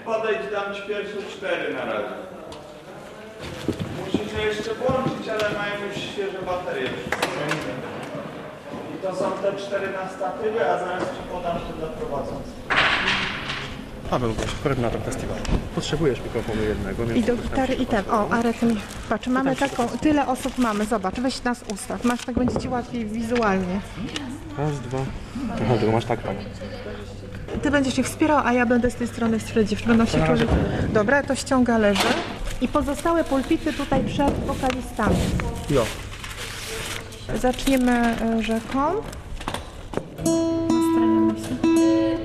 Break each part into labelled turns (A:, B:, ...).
A: Podejdź, dam ci pierwsze 4 na razie. Musicie jeszcze włączyć, ale mają już świeże baterie. I to są te 4 na statywy, a zaraz ci podam to dla prowadzących.
B: Paweł, koordynator festiwalu. Potrzebujesz mikrofonu jednego.
C: I do gitary i ten. O, Arek mi... Patrz, mamy taką... Tyle osób mamy, zobacz, weź nas ustaw. Masz, tak będzie ci łatwiej wizualnie.
B: Raz, dwa... Aha, tylko masz tak.
C: Ty będziesz ich wspierał, a ja będę z tej strony dziewczyn. Będą się czuli... Dobra, to ściąga leży. I pozostałe pulpity tutaj przed wokalistami.
B: Jo.
C: Zaczniemy rzeką. Nastrajemy się.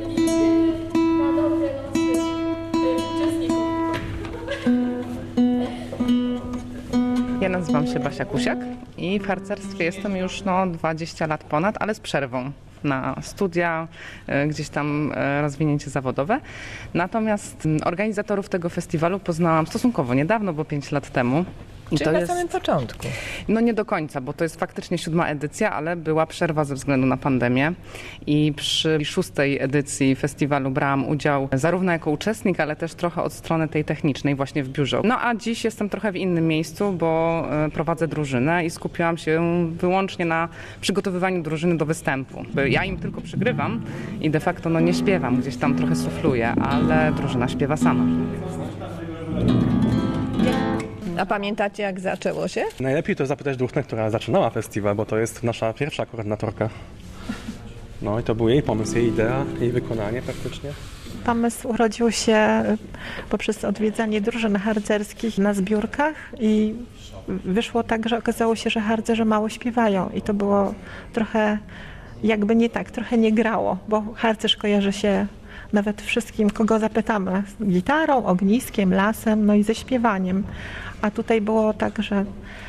D: Ja nazywam się Basia Kusiak i w harcerstwie jestem już 20 lat ponad, ale z przerwą na studia, gdzieś tam rozwinięcie zawodowe. Natomiast organizatorów tego festiwalu poznałam stosunkowo niedawno, bo 5 lat temu.
E: Czyli to na samym początku.
D: No nie do końca, bo to jest faktycznie 7. edycja, ale była przerwa ze względu na pandemię i przy 6. edycji festiwalu brałam udział zarówno jako uczestnik, ale też trochę od strony tej technicznej właśnie w biurze. No a dziś jestem trochę w innym miejscu, bo prowadzę drużynę i skupiłam się wyłącznie na przygotowywaniu drużyny do występu. Ja im tylko przygrywam i de facto nie śpiewam, gdzieś tam trochę sufluję, ale drużyna śpiewa sama.
E: A pamiętacie, jak zaczęło się?
B: Najlepiej to zapytać drużynę, która zaczynała festiwal, bo to jest nasza pierwsza koordynatorka. No i to był jej pomysł, jej idea, jej wykonanie praktycznie.
C: Pomysł urodził się poprzez odwiedzanie drużyn harcerskich na zbiórkach i wyszło tak, że okazało się, że harcerze mało śpiewają i to było trochę jakby nie tak, trochę nie grało, bo harcerz kojarzy się nawet wszystkim, kogo zapytamy, z gitarą, ogniskiem, lasem, no i ze śpiewaniem. A tutaj było tak, że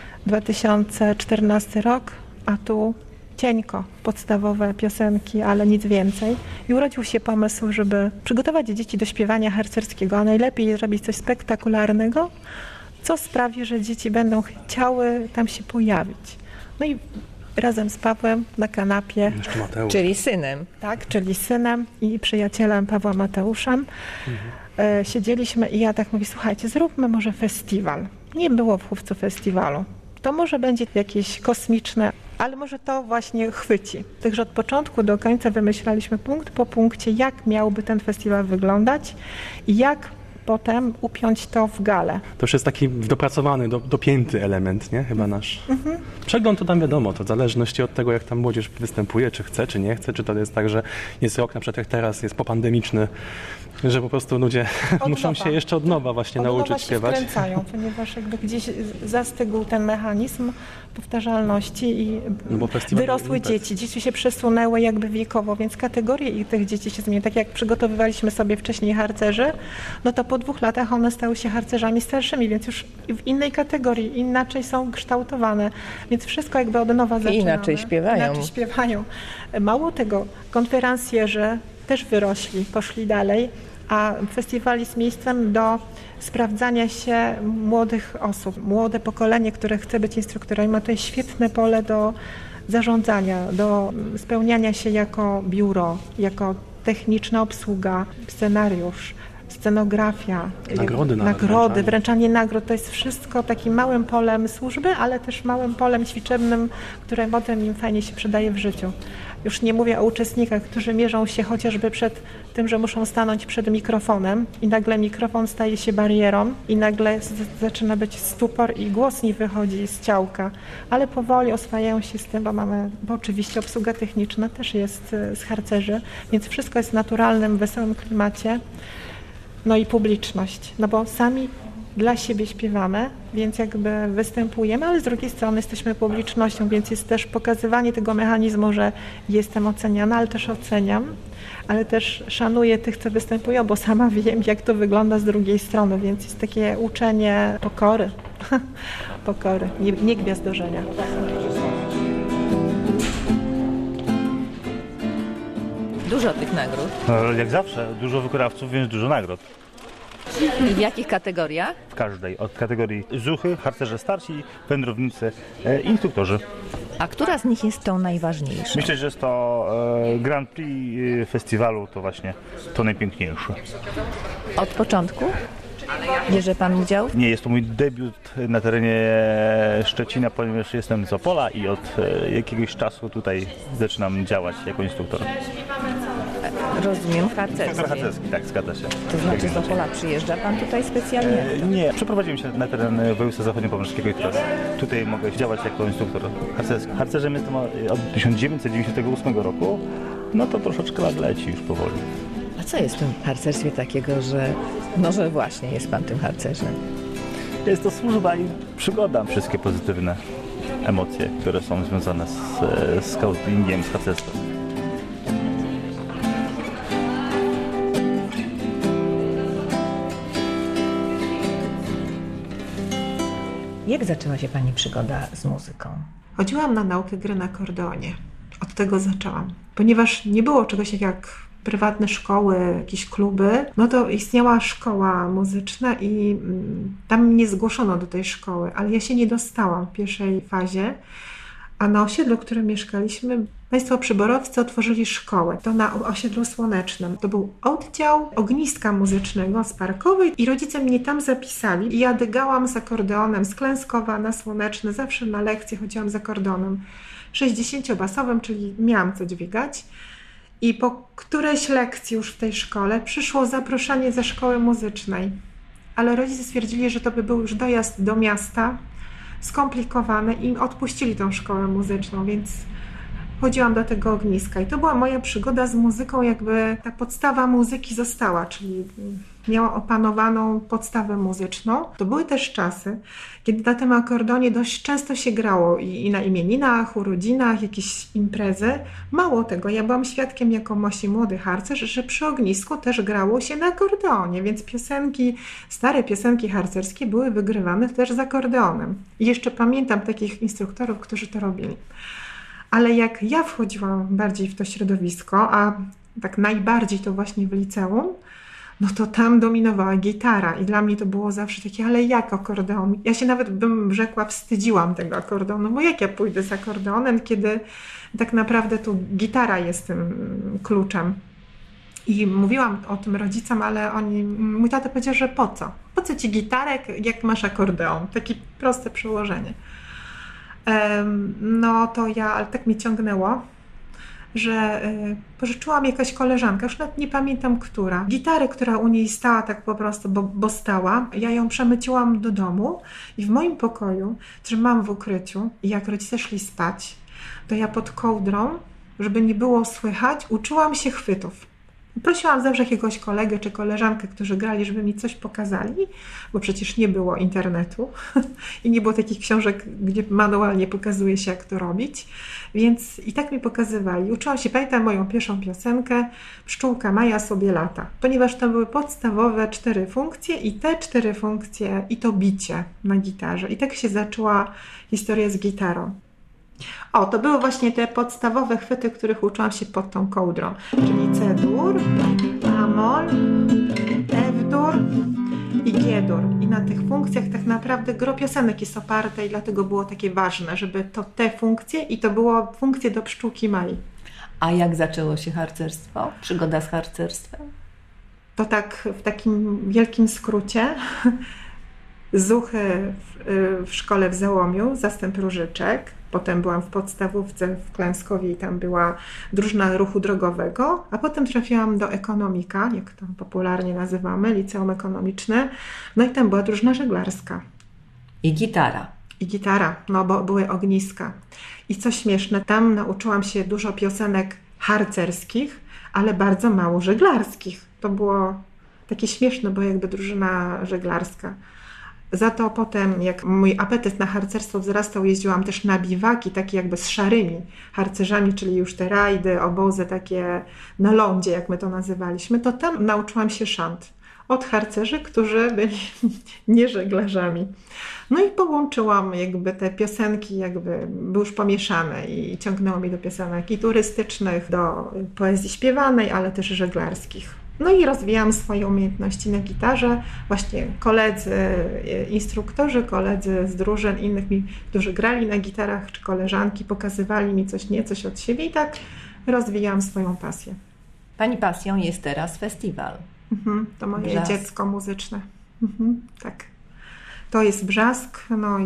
C: 2014 rok, a tu cieńko, podstawowe piosenki, ale nic więcej. I urodził się pomysł, żeby przygotować dzieci do śpiewania harcerskiego, a najlepiej zrobić coś spektakularnego, co sprawi, że dzieci będą chciały tam się pojawić. No i razem z Pawłem na kanapie.
B: Jeszcze Mateusz.
E: Czyli synem.
C: Tak, czyli synem i przyjacielem Pawła Mateuszem. Siedzieliśmy i ja tak mówię, słuchajcie, zróbmy może festiwal. Nie było w Chówcu festiwalu. To może będzie jakieś kosmiczne, ale może to właśnie chwyci. Także od początku do końca wymyślaliśmy punkt po punkcie, jak miałby ten festiwal wyglądać i jak potem upiąć to w galę.
B: To już jest taki dopracowany, dopięty element, nie? Chyba nasz. Przegląd to tam wiadomo, to w zależności od tego, jak tam młodzież występuje, czy chce, czy nie chce, czy to jest tak, że jest rok na przykład jak teraz, jest popandemiczny, że po prostu ludzie muszą się jeszcze od nowa właśnie nauczyć śpiewać.
C: Się wkręcają, ponieważ jakby gdzieś zastygł ten mechanizm powtarzalności i wyrosły dzieci. Dzieci się przesunęły jakby wiekowo, więc kategorie tych dzieci się zmieniły. Tak jak przygotowywaliśmy sobie wcześniej harcerzy, no to po 2 latach one stały się harcerzami starszymi, więc już w innej kategorii, inaczej są kształtowane, więc wszystko jakby od nowa zaczynamy.
E: I inaczej śpiewają.
C: Inaczej śpiewają. Mało tego, konferencjerzy też wyrośli, poszli dalej, a festiwal jest miejscem do sprawdzania się młodych osób. Młode pokolenie, które chce być instruktorem, ma tutaj świetne pole do zarządzania, do spełniania się jako biuro, jako techniczna obsługa, scenariusz, scenografia, nagrody, wręczanie nagród. To jest wszystko takim małym polem służby, ale też małym polem ćwiczebnym, które potem im fajnie się przydaje w życiu. Już nie mówię o uczestnikach, którzy mierzą się chociażby przed tym, że muszą stanąć przed mikrofonem i nagle mikrofon staje się barierą i nagle zaczyna być stupor i głos nie wychodzi z ciałka, ale powoli oswajają się z tym, bo oczywiście obsługa techniczna też jest z harcerzy, więc wszystko jest w naturalnym, wesołym klimacie. No i publiczność, no bo sami dla siebie śpiewamy, więc jakby występujemy, ale z drugiej strony jesteśmy publicznością, więc jest też pokazywanie tego mechanizmu, że jestem oceniana, ale też oceniam, ale też szanuję tych, co występują, bo sama wiem, jak to wygląda z drugiej strony, więc jest takie uczenie pokory, pokory, nie gwiazdorzenia.
E: Dużo tych nagród.
F: No, jak zawsze, dużo wykonawców, więc dużo nagród.
E: I w jakich kategoriach?
F: W każdej, od kategorii zuchy, harcerze starsi, wędrownicy, instruktorzy.
E: A która z nich jest tą najważniejszą?
F: Myślę, że jest to Grand Prix festiwalu, to właśnie to najpiękniejsze.
E: Od początku bierze pan udział?
F: Nie, jest to mój debiut na terenie Szczecina, ponieważ jestem z Opola i od jakiegoś czasu tutaj zaczynam działać jako instruktor.
E: Rozumiem, harcerstwie.
F: Instruktor harcerski, tak, zgadza się.
E: To znaczy z Opola przyjeżdża pan tutaj specjalnie?
F: Nie, przeprowadziłem się na teren województwa zachodniopomorskiego i teraz tutaj mogę działać jako instruktor harcerski. Harcerzem jestem od 1998 roku, no to troszeczkę lat leci już powoli.
E: A co jest w tym harcerstwie takiego, że może właśnie jest pan tym harcerzem?
F: Jest to służba i przygoda. Wszystkie pozytywne emocje, które są związane z scoutingiem, z harcerstwem.
E: Jak zaczęła się pani przygoda z muzyką?
C: Chodziłam na naukę gry na akordeonie. Od tego zaczęłam. Ponieważ nie było czegoś jak prywatne szkoły, jakieś kluby, no to istniała szkoła muzyczna i tam mnie zgłoszono do tej szkoły, ale ja się nie dostałam w pierwszej fazie. A na osiedlu, w którym mieszkaliśmy, państwo przyborowcy otworzyli szkołę. To na osiedlu Słonecznym. To był oddział ogniska muzycznego z Parkowej i rodzice mnie tam zapisali. I ja dygałam z akordeonem z Klęskowa na Słoneczny. Zawsze na lekcje chodziłam z akordeonem 60-basowym, czyli miałam co dźwigać. I po którejś lekcji już w tej szkole przyszło zaproszenie ze szkoły muzycznej. Ale rodzice stwierdzili, że to by był już dojazd do miasta, skomplikowane i odpuścili tą szkołę muzyczną, więc chodziłam do tego ogniska. I to była moja przygoda z muzyką, jakby ta podstawa muzyki została, czyli miała opanowaną podstawę muzyczną. To były też czasy, kiedy na tym akordeonie dość często się grało i na imieninach, urodzinach, jakieś imprezy. Mało tego, ja byłam świadkiem jako mości młody harcerz, że przy ognisku też grało się na akordeonie, więc piosenki, stare piosenki harcerskie były wygrywane też z akordeonem. I jeszcze pamiętam takich instruktorów, którzy to robili. Ale jak ja wchodziłam bardziej w to środowisko, a tak najbardziej to właśnie w liceum, no to tam dominowała gitara i dla mnie to było zawsze takie, ale jak akordeon? Ja się nawet, bym rzekła, wstydziłam tego akordeonu, bo jak ja pójdę z akordeonem, kiedy tak naprawdę tu gitara jest tym kluczem. I mówiłam o tym rodzicom, ale mój tata powiedział, że po co? Po co ci gitarek, jak masz akordeon? Takie proste przełożenie. No to ale tak mnie ciągnęło, że pożyczyłam jakaś koleżanka, już nawet nie pamiętam która, gitarę, która u niej stała tak po prostu, bo stała. Ja ją przemyciłam do domu i w moim pokoju trzymałam w ukryciu i jak rodzice szli spać, to ja pod kołdrą, żeby nie było słychać, uczyłam się chwytów. Prosiłam zawsze jakiegoś kolegę czy koleżankę, którzy grali, żeby mi coś pokazali, bo przecież nie było internetu i nie było takich książek, gdzie manualnie pokazuje się, jak to robić. Więc i tak mi pokazywali. Uczyłam się, pamiętam moją pierwszą piosenkę Pszczółka Maja sobie lata, ponieważ tam były podstawowe 4 funkcje i te 4 funkcje i to bicie na gitarze. I tak się zaczęła historia z gitarą. To były właśnie te podstawowe chwyty, których uczyłam się pod tą kołdrą, czyli C-dur, A-moll, F-dur i G-dur. I na tych funkcjach tak naprawdę gro piosenek jest oparte i dlatego było takie ważne, żeby to te funkcje i to było funkcje do Pszczółki Mai.
E: A jak zaczęło się harcerstwo? Przygoda z harcerstwem?
C: To tak w takim wielkim skrócie. Zuchy w szkole w Załomiu, zastęp różyczek. Potem byłam w podstawówce w Klęskowie i tam była drużyna ruchu drogowego, a potem trafiłam do ekonomika, jak to popularnie nazywamy, liceum ekonomiczne, no i tam była drużyna żeglarska.
E: I gitara.
C: I gitara, no bo były ogniska. I co śmieszne, tam nauczyłam się dużo piosenek harcerskich, ale bardzo mało żeglarskich. To było takie śmieszne, bo jakby drużyna żeglarska. Za to potem, jak mój apetyt na harcerstwo wzrastał, jeździłam też na biwaki, takie jakby z szarymi harcerzami, czyli już te rajdy, obozy takie na lądzie, jak my to nazywaliśmy, to tam nauczyłam się szant od harcerzy, którzy byli nie żeglarzami. No i połączyłam jakby te piosenki, jakby były już pomieszane i ciągnęło mi do piosenek i turystycznych, do poezji śpiewanej, ale też żeglarskich. No i rozwijałam swoje umiejętności na gitarze. Właśnie koledzy, instruktorzy, koledzy z drużyn innych, którzy grali na gitarach, czy koleżanki pokazywali mi coś od siebie i tak rozwijałam swoją pasję.
E: Pani pasją jest teraz festiwal.
C: To moje
E: Brzask.
C: dziecko muzyczne. Tak. To jest Brzask, no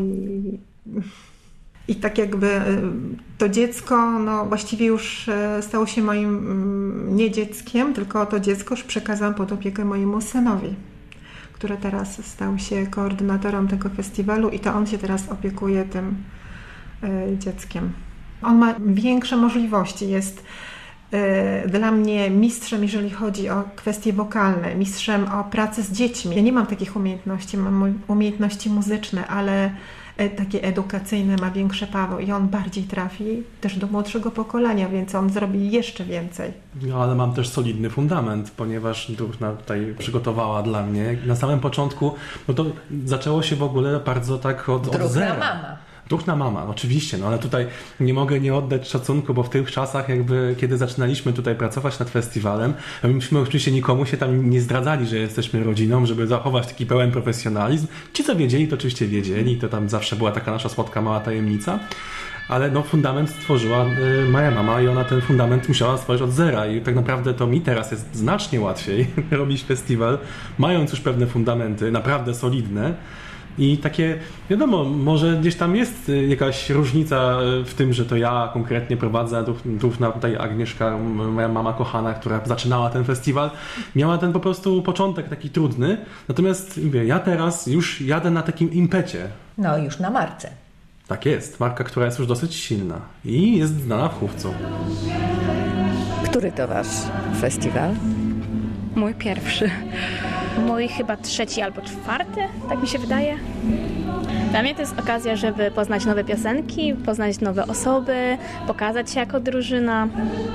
C: i tak jakby to dziecko, no właściwie już stało się moim nie dzieckiem, tylko to dziecko już przekazałam pod opiekę mojemu synowi, który teraz stał się koordynatorem tego festiwalu i to on się teraz opiekuje tym dzieckiem. On ma większe możliwości, jest dla mnie mistrzem, jeżeli chodzi o kwestie wokalne, mistrzem o pracę z dziećmi. Ja nie mam takich umiejętności, mam umiejętności muzyczne, ale takie edukacyjne ma większe prawo i on bardziej trafi też do młodszego pokolenia, więc on zrobi jeszcze więcej.
B: No, ale mam też solidny fundament, ponieważ Druhna tutaj przygotowała dla mnie. Na samym początku, no to zaczęło się w ogóle bardzo tak od zera.
E: Mama.
B: Druhna mama, oczywiście, no ale tutaj nie mogę nie oddać szacunku, bo w tych czasach jakby, kiedy zaczynaliśmy tutaj pracować nad festiwalem, myśmy oczywiście nikomu się tam nie zdradzali, że jesteśmy rodziną, żeby zachować taki pełen profesjonalizm. Ci, co wiedzieli, to oczywiście wiedzieli, to tam zawsze była taka nasza słodka, mała tajemnica. Ale no, fundament stworzyła moja mama i ona ten fundament musiała stworzyć od zera i tak naprawdę to mi teraz jest znacznie łatwiej robić festiwal, mając już pewne fundamenty, naprawdę solidne. I takie, wiadomo, może gdzieś tam jest jakaś różnica w tym, że to ja konkretnie prowadzę, Druhna tutaj Agnieszka, moja mama kochana, która zaczynała ten festiwal, miała ten po prostu początek taki trudny, natomiast mówię, ja teraz już jadę na takim impecie.
E: No już na marce.
B: Tak jest, marka, która jest już dosyć silna i jest znana w Chówcu.
E: Który to wasz festiwal?
G: Mój pierwszy. Mój chyba 3. albo 4, tak mi się wydaje. Dla mnie to jest okazja, żeby poznać nowe piosenki, poznać nowe osoby, pokazać się jako drużyna.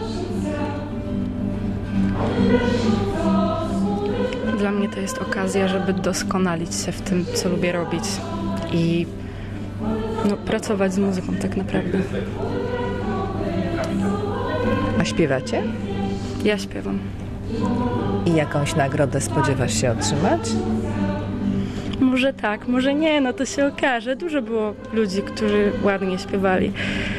D: Dla mnie to jest okazja, żeby doskonalić się w tym, co lubię robić i pracować z muzyką tak naprawdę.
E: A śpiewacie?
D: Ja śpiewam.
E: I jakąś nagrodę spodziewasz się otrzymać?
G: Może tak, może nie, no to się okaże. Dużo było ludzi, którzy ładnie śpiewali.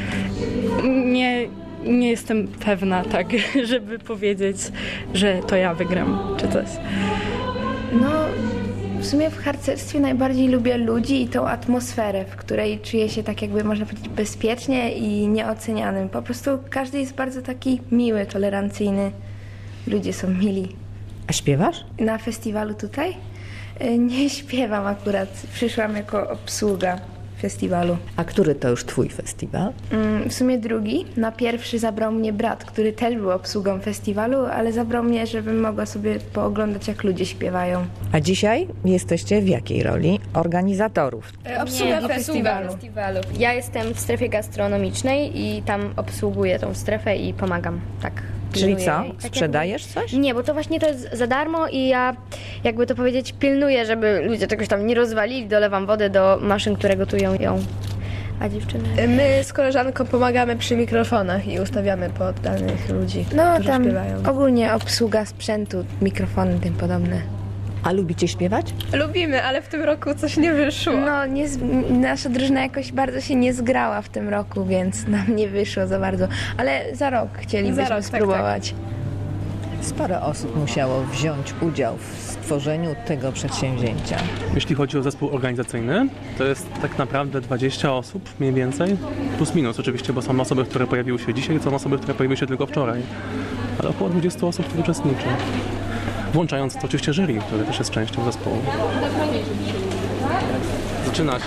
G: Nie jestem pewna tak, żeby powiedzieć, że to ja wygram, czy coś.
H: No, w sumie w harcerstwie najbardziej lubię ludzi i tą atmosferę, w której czuję się tak jakby, można powiedzieć, bezpiecznie i nieocenianym. Po prostu każdy jest bardzo taki miły, tolerancyjny. Ludzie są mili.
E: A śpiewasz?
H: Na festiwalu tutaj? Nie śpiewam akurat. Przyszłam jako obsługa festiwalu.
E: A który to już twój festiwal?
H: W sumie drugi. Na pierwszy zabrał mnie brat, który też był obsługą festiwalu, ale zabrał mnie, żebym mogła sobie pooglądać, jak ludzie śpiewają.
E: A dzisiaj jesteście w jakiej roli? Organizatorów.
H: Obsługa festiwalu.
I: Ja jestem w strefie gastronomicznej i tam obsługuję tą strefę i pomagam, tak.
E: Czyli
I: Pilnuję
E: co?
I: jej. Tak
E: Sprzedajesz coś?
I: Nie, bo to właśnie to jest za darmo i ja, jakby to powiedzieć, pilnuję, żeby ludzie czegoś tam nie rozwalili, dolewam wodę do maszyn, które gotują ją. A dziewczyny?
J: My z koleżanką pomagamy przy mikrofonach i ustawiamy pod danych ludzi,
H: No
J: którzy
H: tam
J: śpiewają.
H: ogólnie obsługa sprzętu, mikrofony, tym podobne.
E: A lubicie śpiewać?
J: Lubimy, ale w tym roku coś nie wyszło.
H: No, nasza drużyna jakoś bardzo się nie zgrała w tym roku, więc nam nie wyszło za bardzo. Ale za rok chcielibyśmy
J: Za rok,
H: spróbować.
E: Sporo osób musiało wziąć udział w stworzeniu tego przedsięwzięcia.
B: Jeśli chodzi o zespół organizacyjny, to jest tak naprawdę 20 osób mniej więcej, plus minus oczywiście, bo są osoby, które pojawiły się dzisiaj, są osoby, które pojawiły się tylko wczoraj, ale około 20 osób tu uczestniczy. Włączając to oczywiście jury, które też jest częścią zespołu. Zaczyna się.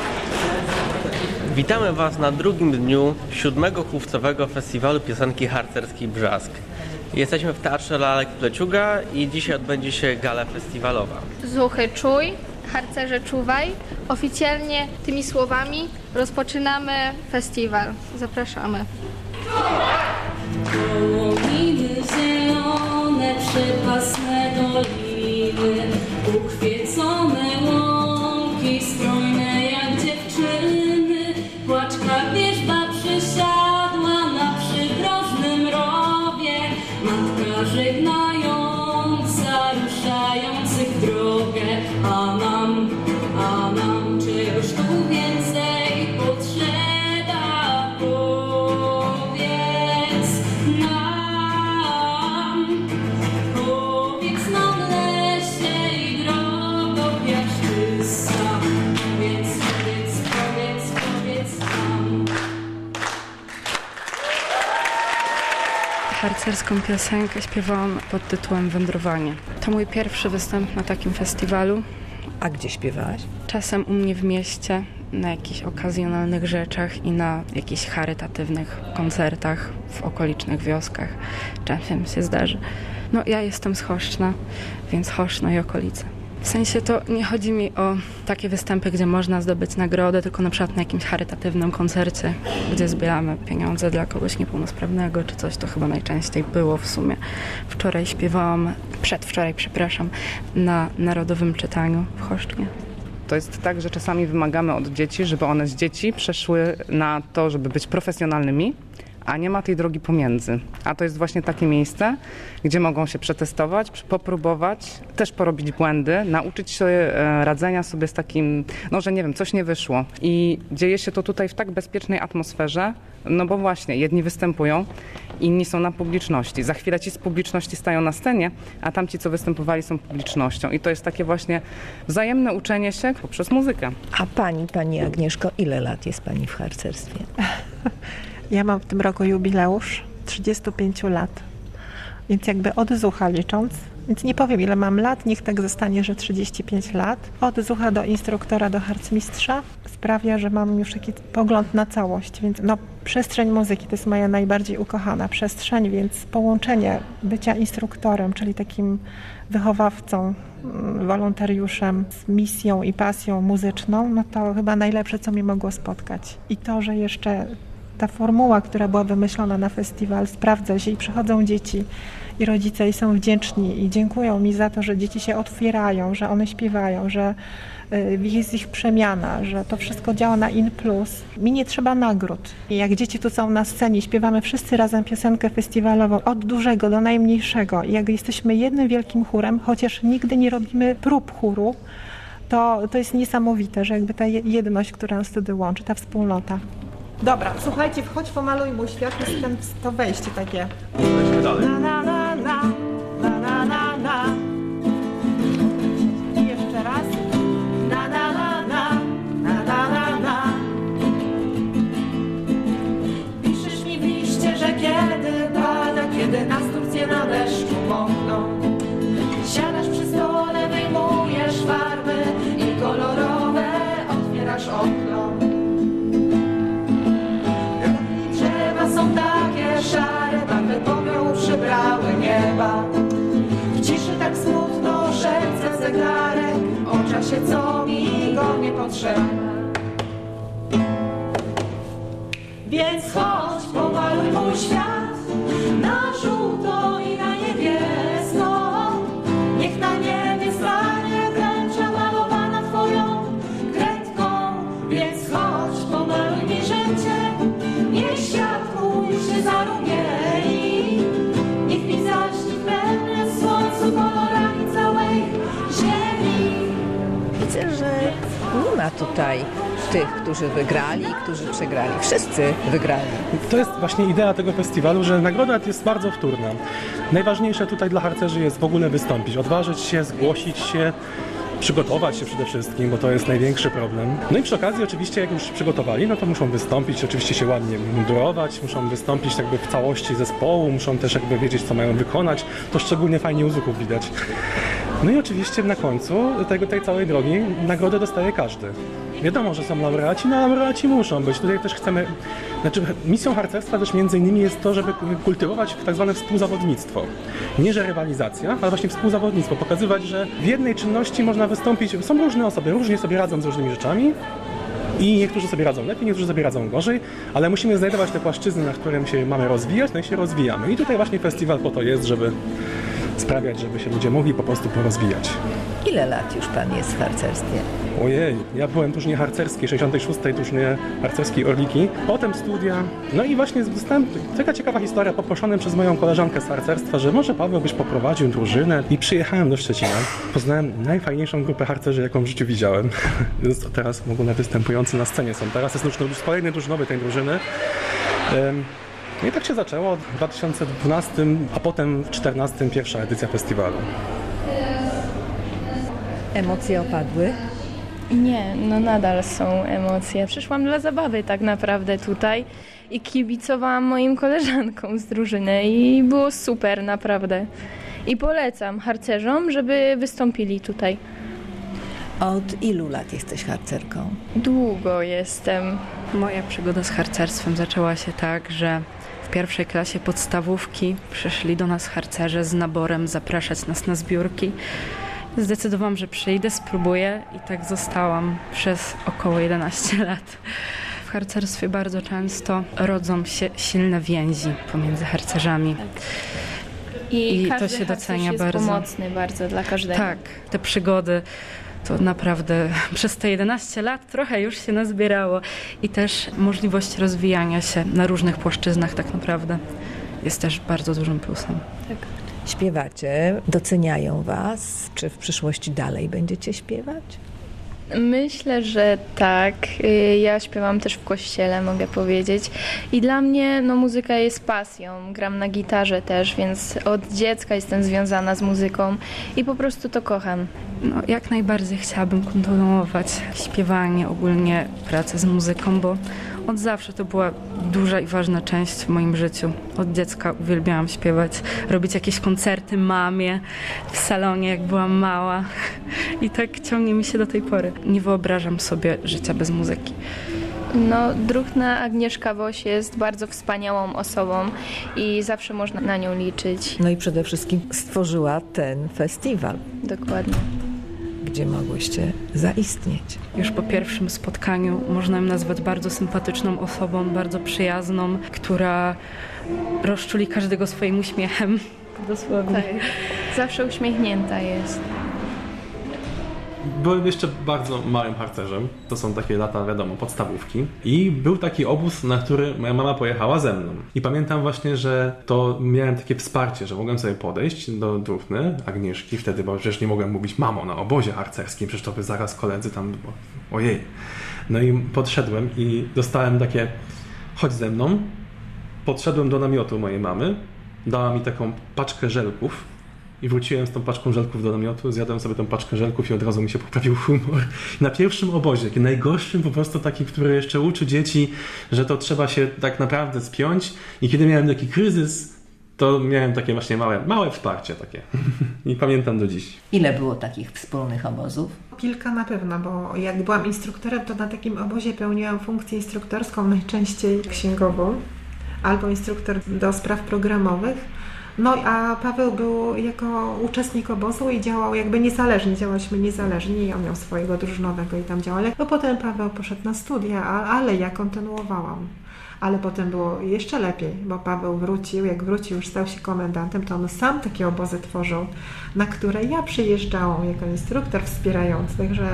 K: Witamy Was na drugim dniu 7. Chówcowego Festiwalu Piosenki Harcerskiej Brzask. Jesteśmy w Teatrze Lalek Pleciuga i dzisiaj odbędzie się gala festiwalowa.
L: Zuchy czuj, harcerze czuwaj. Oficjalnie tymi słowami rozpoczynamy festiwal. Zapraszamy.
M: Gołowiny zielone, przypasne doliny, uchwiecone łąki, strojne jak dziewczyny. Płaczka wierzba przysiadła na przydrożnym rowie, matka żegnając a nam czegoś tu więcej potrzeba, powiedz nam lesie i drogo piaszczysta, powiedz nam.
D: Harcerską piosenkę śpiewałam pod tytułem Wędrowanie. To mój pierwszy występ na takim festiwalu.
E: A gdzie śpiewałaś?
D: Czasem u mnie w mieście, na jakichś okazjonalnych rzeczach i na jakichś charytatywnych koncertach w okolicznych wioskach. Czasem się zdarzy. No ja jestem z Choszczna, więc Choszczno i okolice. W sensie to nie chodzi mi o takie występy, gdzie można zdobyć nagrodę, tylko na przykład na jakimś charytatywnym koncercie, gdzie zbieramy pieniądze dla kogoś niepełnosprawnego czy coś, to chyba najczęściej było w sumie. Przedwczoraj, na Narodowym Czytaniu w Choszcznie.
N: To jest tak, że czasami wymagamy od dzieci, żeby one z dzieci przeszły na to, żeby być profesjonalnymi, a nie ma tej drogi pomiędzy. A to jest właśnie takie miejsce, gdzie mogą się przetestować, popróbować, też porobić błędy, nauczyć się radzenia sobie z takim, no że nie wiem, coś nie wyszło. I dzieje się to tutaj w tak bezpiecznej atmosferze, no bo właśnie jedni występują, inni są na publiczności. Za chwilę ci z publiczności stają na scenie, a tamci, co występowali, są publicznością. I to jest takie właśnie wzajemne uczenie się poprzez muzykę.
E: A pani Agnieszko, ile lat jest pani w harcerstwie?
C: Ja mam w tym roku jubileusz 35 lat, więc jakby od zucha licząc, więc nie powiem ile mam lat, niech tak zostanie, że 35 lat. Od zucha do instruktora, do harcmistrza sprawia, że mam już taki pogląd na całość, więc no przestrzeń muzyki to jest moja najbardziej ukochana przestrzeń, więc połączenie bycia instruktorem, czyli takim wychowawcą, wolontariuszem z misją i pasją muzyczną, no to chyba najlepsze, co mi mogło spotkać. I to, że jeszcze ta formuła, która była wymyślona na festiwal, sprawdza się i przychodzą dzieci i rodzice i są wdzięczni i dziękują mi za to, że dzieci się otwierają, że one śpiewają, że jest ich przemiana, że to wszystko działa na in plus. Mi nie trzeba nagród. I jak dzieci tu są na scenie, śpiewamy wszyscy razem piosenkę festiwalową od dużego do najmniejszego i jak jesteśmy jednym wielkim chórem, chociaż nigdy nie robimy prób chóru, to jest niesamowite, że jakby ta jedność, która nas wtedy łączy, ta wspólnota. Dobra, słuchajcie, wchodź pomaluj mój świat, jest to wejście takie.
B: Wejdźmy dalej.
C: Na, na, na, na, na, na, na, na. I jeszcze raz. Na, na, na, na, na, na, na, na. Piszesz mi w liście, że kiedy pada, kiedy nasturcje na deszczu mokną. Siadasz przy stole, wyjmujesz farby i kolorowe otwierasz okno. Są takie szare, barwy popiołu przybrały nieba. W ciszy tak smutno szepce zegarek o czasie, co mi go nie potrzeba. Więc chodź, pomaluj mój świat na żółto i na niebiesko. Niech na niebie stanie tęcza malowana twoją kredką. Więc chodź, pomaluj mi życie, niech świat się zarumieni, niech mi zaśnie pełne słońcu kolorami całej ziemi.
E: Widzę, że nie ma tutaj tych, którzy wygrali, którzy przegrali. Wszyscy wygrali.
B: To jest właśnie idea tego festiwalu, że nagroda jest bardzo wtórna. Najważniejsze tutaj dla harcerzy jest w ogóle wystąpić, odważyć się, zgłosić się, przygotować się przede wszystkim, bo to jest największy problem. No i przy okazji oczywiście jak już przygotowali, no to muszą wystąpić, oczywiście się ładnie mundurować, muszą wystąpić jakby w całości zespołu, muszą też jakby wiedzieć, co mają wykonać. To szczególnie fajnie u zuchów widać. No i oczywiście na końcu tej całej drogi nagrodę dostaje każdy. Wiadomo, że są laureaci, no laureaci muszą być. Tutaj też chcemy, misją harcerstwa też między innymi jest to, żeby kultywować tak zwane współzawodnictwo. Nie, że rywalizacja, ale właśnie współzawodnictwo. Pokazywać, że w jednej czynności można wystąpić, są różne osoby, różnie sobie radzą z różnymi rzeczami i niektórzy sobie radzą lepiej, niektórzy sobie radzą gorzej, ale musimy znajdować te płaszczyzny, na którym się mamy rozwijać, no i się rozwijamy. I tutaj właśnie festiwal po to jest, żeby sprawiać, żeby się ludzie mogli po prostu porozwijać.
E: Ile lat już pan jest w harcerstwie?
B: Ojej, ja byłem w drużynie harcerskiej, 66. drużynie harcerskiej Orliki, potem studia. No i właśnie dostałem taka ciekawa historia, poproszonym przez moją koleżankę z harcerstwa, że może Paweł byś poprowadził drużynę i przyjechałem do Szczecina. Poznałem najfajniejszą grupę harcerzy, jaką w życiu widziałem. Teraz w ogóle występujący na scenie są. Teraz jest już kolejny drużynowy tej drużyny. No i tak się zaczęło w 2012, a potem w 2014 pierwsza edycja festiwalu.
E: Emocje opadły?
J: Nie, no nadal są emocje. Przyszłam dla zabawy tak naprawdę tutaj i kibicowałam moim koleżankom z drużyny i było super naprawdę. I polecam harcerzom, żeby wystąpili tutaj.
E: Od ilu lat jesteś harcerką?
J: Długo jestem.
O: Moja przygoda z harcerstwem zaczęła się tak, że w pierwszej klasie podstawówki przyszli do nas harcerze z naborem zapraszać nas na zbiórki. Zdecydowałam, że przyjdę, spróbuję i tak zostałam przez około 11 lat. W harcerstwie bardzo często rodzą się silne więzi pomiędzy harcerzami.
J: I
O: to
J: każdy
O: się docenia
J: jest
O: bardzo.
J: pomocny bardzo dla każdego.
O: Tak, te przygody to naprawdę przez te 11 lat trochę już się nazbierało i też możliwość rozwijania się na różnych płaszczyznach tak naprawdę jest też bardzo dużym plusem.
J: Tak.
E: Śpiewacie, doceniają was. Czy w przyszłości dalej będziecie śpiewać?
J: Myślę, że tak. Ja śpiewam też w kościele, mogę powiedzieć. I dla mnie muzyka jest pasją. Gram na gitarze też, więc od dziecka jestem związana z muzyką i po prostu to kocham.
O: No, jak najbardziej chciałabym kontynuować śpiewanie, ogólnie pracę z muzyką, bo od zawsze to była duża i ważna część w moim życiu. Od dziecka uwielbiałam śpiewać, robić jakieś koncerty mamie w salonie, jak byłam mała. I tak ciągnie mi się do tej pory. Nie wyobrażam sobie życia bez muzyki.
J: Druhna Agnieszka Woś jest bardzo wspaniałą osobą i zawsze można na nią liczyć.
E: No i przede wszystkim stworzyła ten festiwal.
J: Dokładnie.
E: Gdzie mogłyście zaistnieć.
O: Już po pierwszym spotkaniu można ją nazwać bardzo sympatyczną osobą, bardzo przyjazną, która rozczuli każdego swoim uśmiechem. Dosłownie.
J: Tak. Zawsze uśmiechnięta jest.
B: Byłem jeszcze bardzo małym harcerzem. To są takie lata, wiadomo, podstawówki. I był taki obóz, na który moja mama pojechała ze mną. I pamiętam właśnie, że to miałem takie wsparcie, że mogłem sobie podejść do Druhny Agnieszki wtedy, bo przecież nie mogłem mówić mamo na obozie harcerskim, przecież to by zaraz koledzy tam, ojej. No i podszedłem i dostałem takie, chodź ze mną. Podszedłem do namiotu mojej mamy, dała mi taką paczkę żelków. I wróciłem z tą paczką żelków do namiotu, zjadłem sobie tą paczkę żelków i od razu mi się poprawił humor. Na pierwszym obozie, najgorszym po prostu taki, który jeszcze uczy dzieci, że to trzeba się tak naprawdę spiąć. I kiedy miałem taki kryzys, to miałem takie właśnie małe wsparcie takie. I pamiętam do dziś.
E: Ile było takich wspólnych obozów?
C: Kilka na pewno, bo jak byłam instruktorem, to na takim obozie pełniłam funkcję instruktorską, najczęściej księgową, albo instruktor do spraw programowych. No a Paweł był jako uczestnik obozu i działał jakby niezależnie, działaliśmy niezależnie i on miał swojego drużynowego i tam działał. No potem Paweł poszedł na studia, ale ja kontynuowałam. Ale potem było jeszcze lepiej, bo Paweł wrócił, jak wrócił, już stał się komendantem, to on sam takie obozy tworzył, na które ja przyjeżdżałam jako instruktor wspierający, także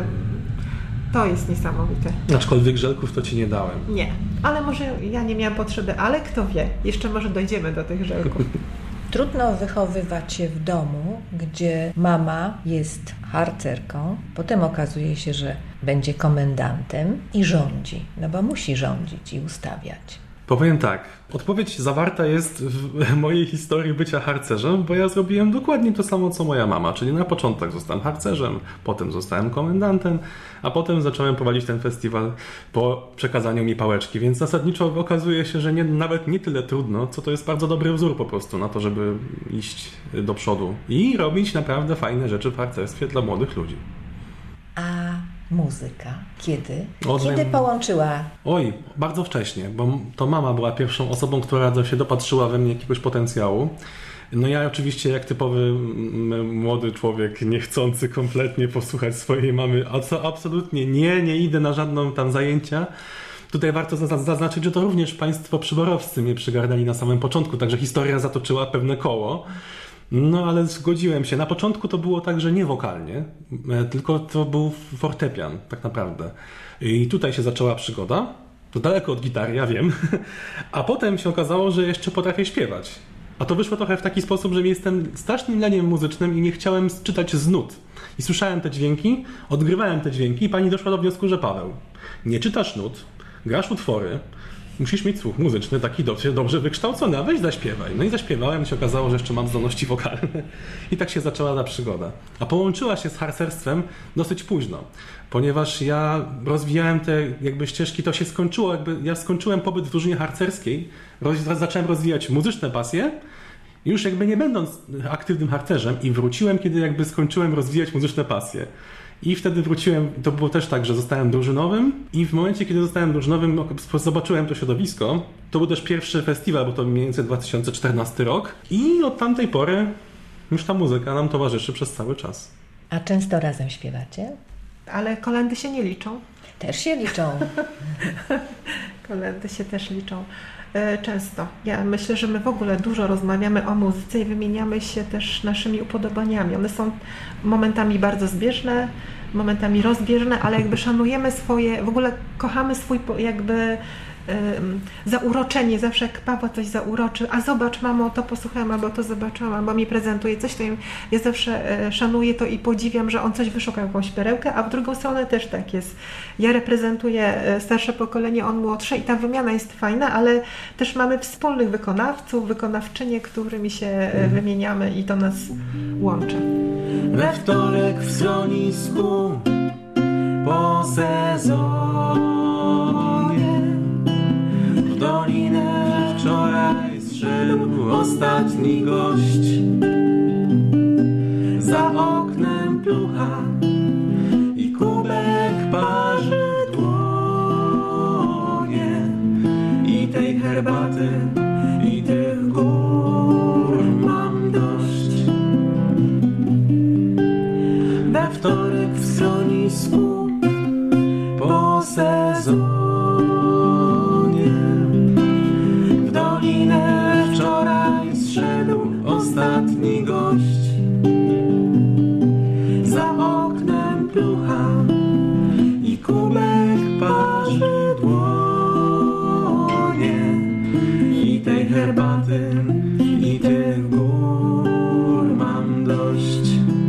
C: to jest niesamowite.
B: Aczkolwiek żelków to ci nie dałem.
C: Nie, ale może ja nie miałam potrzeby, ale kto wie, jeszcze może dojdziemy do tych żelków.
E: Trudno wychowywać się w domu, gdzie mama jest harcerką, potem okazuje się, że będzie komendantem i rządzi, no bo musi rządzić i ustawiać.
B: Powiem tak, odpowiedź zawarta jest w mojej historii bycia harcerzem, bo ja zrobiłem dokładnie to samo, co moja mama, czyli na początek zostałem harcerzem, potem zostałem komendantem, a potem zacząłem prowadzić ten festiwal po przekazaniu mi pałeczki, więc zasadniczo okazuje się, że nawet nie tyle trudno, co to jest bardzo dobry wzór po prostu na to, żeby iść do przodu i robić naprawdę fajne rzeczy w harcerstwie dla młodych ludzi.
E: A muzyka? Kiedy? Kiedy połączyła?
B: Oj, bardzo wcześnie, bo to mama była pierwszą osobą, która się dopatrzyła we mnie jakiegoś potencjału. No ja oczywiście jak typowy młody człowiek, niechcący kompletnie posłuchać swojej mamy, a co absolutnie nie idę na żadną tam zajęcia. Tutaj warto zaznaczyć, że to również państwo przyborowscy mnie przygarnęli na samym początku, także historia zatoczyła pewne koło. No ale zgodziłem się. Na początku to było tak, że nie wokalnie, tylko to był fortepian tak naprawdę. I tutaj się zaczęła przygoda. To daleko od gitary, ja wiem. A potem się okazało, że jeszcze potrafię śpiewać. A to wyszło trochę w taki sposób, że jestem strasznym leniem muzycznym i nie chciałem czytać z nut. I słyszałem te dźwięki, odgrywałem te dźwięki i pani doszła do wniosku, że Paweł, nie czytasz nut, grasz utwory, musisz mieć słuch muzyczny taki dobrze wykształcony, a weź zaśpiewaj. No i zaśpiewałem i się okazało, że jeszcze mam zdolności wokalne. I tak się zaczęła ta przygoda. A połączyła się z harcerstwem dosyć późno, ponieważ ja rozwijałem te jakby ścieżki, to się skończyło, ja skończyłem pobyt w drużynie harcerskiej, zacząłem rozwijać muzyczne pasje, już jakby nie będąc aktywnym harcerzem i wróciłem, kiedy jakby skończyłem rozwijać muzyczne pasje. I wtedy wróciłem, to było też tak, że zostałem drużynowym i w momencie, kiedy zostałem drużynowym, zobaczyłem to środowisko. To był też pierwszy festiwal, bo to mniej więcej 2014 rok i od tamtej pory już ta muzyka nam towarzyszy przez cały czas.
E: A często razem śpiewacie?
C: Ale kolędy się nie liczą.
E: Też się liczą.
C: Kolędy się też liczą. Często. Ja myślę, że my w ogóle dużo rozmawiamy o muzyce i wymieniamy się też naszymi upodobaniami. One są momentami bardzo zbieżne, momentami rozbieżne, ale jakby szanujemy swoje, w ogóle kochamy swój jakby zauroczenie. Zawsze jak Paweł coś zauroczy, a zobacz mamo, to posłuchałem, albo to zobaczyłam, albo mi prezentuje coś, to ja zawsze szanuję to i podziwiam, że on coś wyszukał, jakąś perełkę, a w drugą stronę też tak jest. Ja reprezentuję starsze pokolenie, on młodsze i ta wymiana jest fajna, ale też mamy wspólnych wykonawców, wykonawczynie, którymi się wymieniamy i to nas łączy.
P: We wtorek w schronisku po sezonie w dolinę wczoraj zszedł ostatni gość. Za oknem plucha i kubek parzy dłonie i tej herbaty i tych gór mam dość. We wtorek w schronisku po sezonie w dolinę wczoraj zszedł ostatni gość. Za oknem plucha i kubek parzy dłonie i tej herbaty i tych gór mam dość.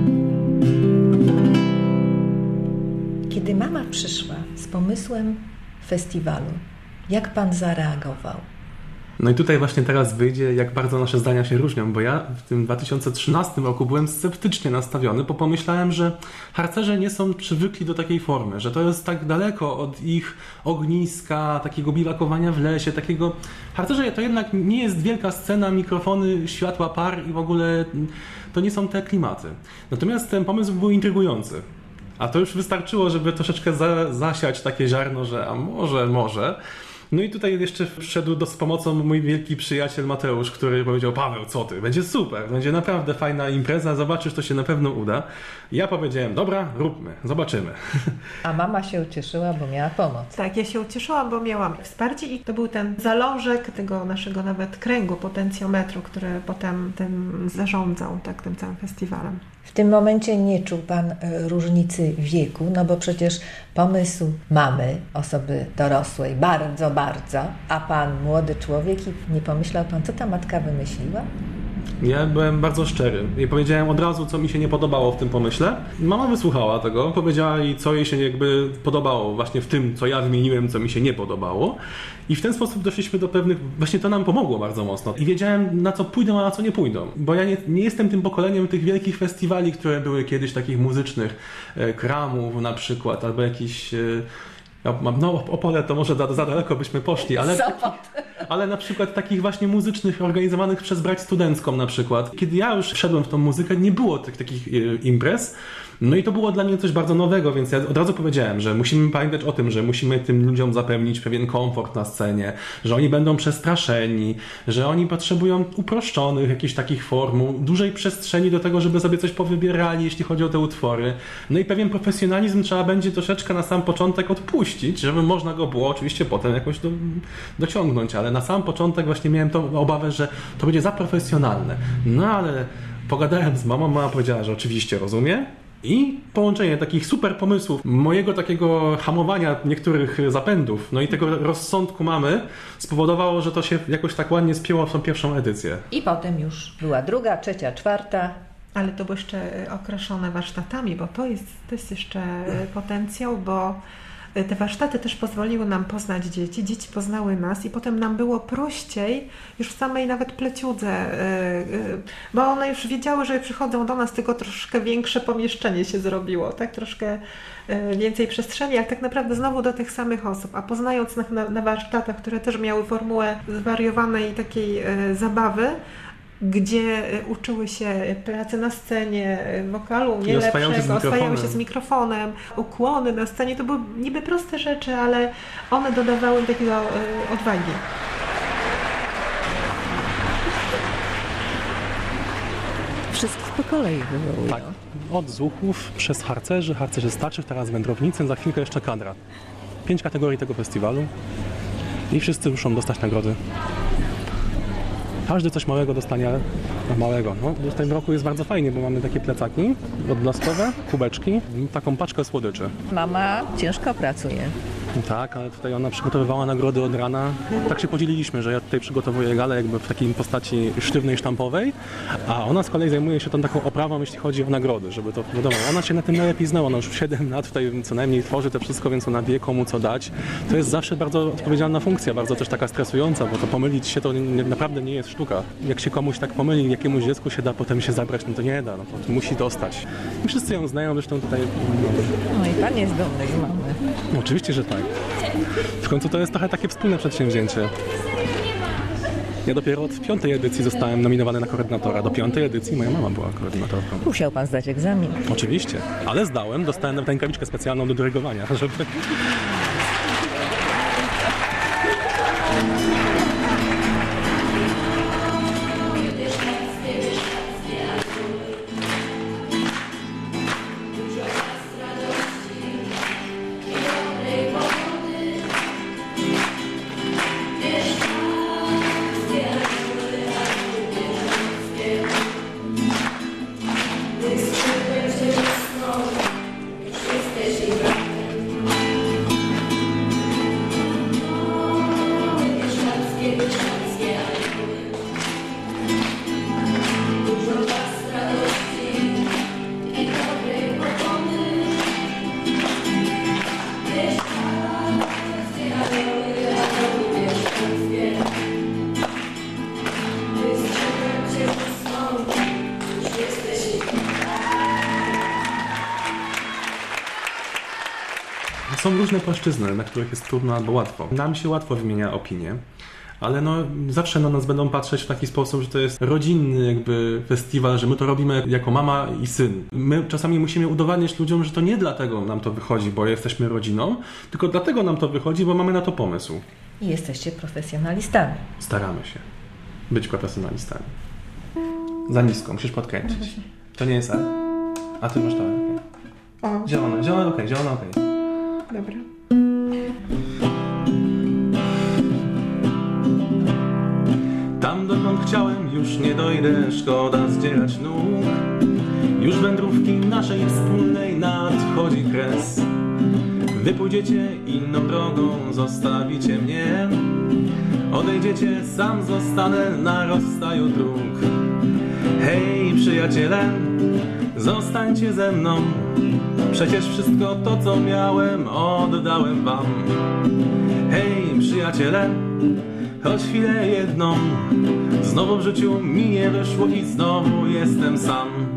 E: Kiedy mama przyszła z pomysłem festiwalu, jak pan zareagował?
B: No i tutaj właśnie teraz wyjdzie, jak bardzo nasze zdania się różnią, bo ja w tym 2013 roku byłem sceptycznie nastawiony, bo pomyślałem, że harcerze nie są przywykli do takiej formy, że to jest tak daleko od ich ogniska, takiego biwakowania w lesie, takiego... Harcerze to jednak nie jest wielka scena, mikrofony, światła, par i w ogóle to nie są te klimaty. Natomiast ten pomysł był intrygujący. A to już wystarczyło, żeby troszeczkę zasiać takie ziarno, że a może. No i tutaj jeszcze wszedł z pomocą mój wielki przyjaciel Mateusz, który powiedział: Paweł, co ty, będzie super, będzie naprawdę fajna impreza, zobaczysz, to się na pewno uda. I ja powiedziałem: dobra, róbmy, zobaczymy.
E: A mama się ucieszyła, bo miała pomoc.
C: Tak, ja się ucieszyłam, bo miałam wsparcie i to był ten zalążek tego naszego nawet kręgu, potencjometru, który potem tym zarządzał, tak, tym całym festiwalem.
E: W tym momencie nie czuł pan różnicy wieku, no bo przecież pomysł mamy, osoby dorosłej, bardzo, a pan młody człowiek i nie pomyślał pan, co ta matka wymyśliła?
B: Ja byłem bardzo szczery i powiedziałem od razu, co mi się nie podobało w tym pomyśle. Mama wysłuchała tego, powiedziała jej, co jej się jakby podobało właśnie w tym, co ja wymieniłem, co mi się nie podobało. I w ten sposób doszliśmy do pewnych... Właśnie to nam pomogło bardzo mocno. I wiedziałem, na co pójdą, a na co nie pójdą. Bo ja nie jestem tym pokoleniem tych wielkich festiwali, które były kiedyś takich muzycznych, Kramów na przykład, albo jakiś... No, Opole to może za daleko byśmy poszli, ale na przykład takich właśnie muzycznych organizowanych przez Brać Studencką na przykład. Kiedy ja już wszedłem w tą muzykę, nie było takich imprez. No i to było dla mnie coś bardzo nowego, więc ja od razu powiedziałem, że musimy pamiętać o tym, że musimy tym ludziom zapewnić pewien komfort na scenie, że oni będą przestraszeni, że oni potrzebują uproszczonych jakichś takich formuł, dużej przestrzeni do tego, żeby sobie coś powybierali, jeśli chodzi o te utwory. No i pewien profesjonalizm trzeba będzie troszeczkę na sam początek odpuścić, żeby można go było oczywiście potem jakoś dociągnąć, ale na sam początek właśnie miałem tą obawę, że to będzie za profesjonalne. No ale Pogadałem z mamą, mama powiedziała, że oczywiście rozumie. I połączenie takich super pomysłów, mojego takiego hamowania niektórych zapędów, no i tego rozsądku mamy, spowodowało, że to się jakoś tak ładnie spięło w tą pierwszą edycję.
E: I potem już była druga, trzecia, czwarta.
C: Ale to było jeszcze okraszone warsztatami, bo to jest jeszcze potencjał, bo te warsztaty też pozwoliły nam poznać dzieci, dzieci poznały nas i potem nam było prościej już w samej nawet pleciudze, bo one już wiedziały, że przychodzą do nas, tylko troszkę większe pomieszczenie się zrobiło, tak? Troszkę więcej przestrzeni, ale tak naprawdę znowu do tych samych osób, a poznając na warsztatach, które też miały formułę zwariowanej takiej zabawy, gdzie uczyły się pracy na scenie, wokalu nie lepszego, oswajały się z mikrofonem, ukłony na scenie. To były niby proste rzeczy, ale one dodawały takiego odwagi.
E: Wszystkich po kolei wywołują.
B: Tak, od zuchów, przez harcerzy starszych, teraz wędrownicy, za chwilkę jeszcze kadra. 5 kategorii tego festiwalu i wszyscy muszą dostać nagrody. Każdy coś małego dostanie, małego. No, w tym roku jest bardzo fajnie, bo mamy takie plecaki odblaskowe, kubeczki i taką paczkę słodyczy.
E: Mama ciężko pracuje.
B: Tak, ale tutaj ona przygotowywała nagrody od rana. Tak się podzieliliśmy, że ja tutaj przygotowuję galę jakby w takiej postaci sztywnej, sztampowej, a ona z kolei zajmuje się tą taką oprawą, jeśli chodzi o nagrody, żeby to wiadomo. Ona się na tym najlepiej znała, ona już 7 lat tutaj co najmniej tworzy to wszystko, więc ona wie, komu co dać. To jest zawsze bardzo odpowiedzialna funkcja, bardzo też taka stresująca, bo to pomylić się to naprawdę nie jest sztuka. Jak się komuś tak pomyli, jakiemuś dziecku się da potem się zabrać, no to nie da, no to musi dostać. I wszyscy ją znają, zresztą tutaj...
E: No i pan jest dumny z mamy.
B: Oczywiście, że tak. W końcu to jest trochę takie wspólne przedsięwzięcie. Ja dopiero od 5. edycji zostałem nominowany na koordynatora. Do 5. edycji moja mama była koordynatorką.
E: Musiał pan zdać egzamin.
B: Oczywiście, ale zdałem, dostałem nawet rękawiczkę specjalną do dyrygowania, żeby... Są różne płaszczyzny, na których jest trudno albo łatwo. Nam się łatwo wymienia opinie, ale no zawsze na nas będą patrzeć w taki sposób, że to jest rodzinny jakby festiwal, że my to robimy jako mama i syn. My czasami musimy udowadniać ludziom, że to nie dlatego nam to wychodzi, bo jesteśmy rodziną, tylko dlatego nam to wychodzi, bo mamy na to pomysł.
E: I jesteście profesjonalistami.
B: Staramy się być profesjonalistami. Za nisko, musisz podkręcić. To nie jest E. A ty masz to E. Okay. Zielone, okej, zielone, okej.
C: Dobra.
B: Tam dokąd chciałem już nie dojdę, szkoda zdzierać nóg. Już wędrówki naszej wspólnej nadchodzi kres. Wy pójdziecie inną drogą, zostawicie mnie. Odejdziecie, sam zostanę na rozstaju dróg. Hej przyjaciele, zostańcie ze mną. Przecież wszystko to, co miałem, oddałem wam. Hej przyjaciele, choć chwilę jedną. Znowu w życiu mi nie wyszło i znowu jestem sam.